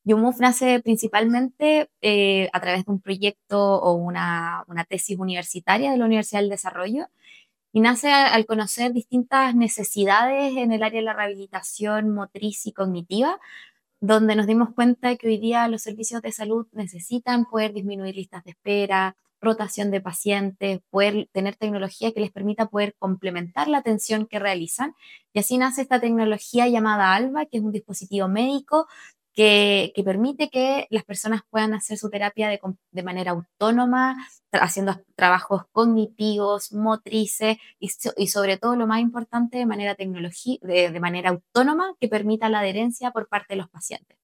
YouMove nace principalmente a través de un proyecto o una tesis universitaria de la Universidad del Desarrollo y nace al conocer distintas necesidades en el área de la rehabilitación motriz y cognitiva, donde nos dimos cuenta que hoy día los servicios de salud necesitan poder disminuir listas de espera, rotación de pacientes, poder tener tecnología que les permita poder complementar la atención que realizan. Y así nace esta tecnología llamada ALBA, que es un dispositivo médico que permite que las personas puedan hacer su terapia de manera autónoma, haciendo trabajos cognitivos, motrices y sobre todo lo más importante de manera autónoma que permita la adherencia por parte de los pacientes.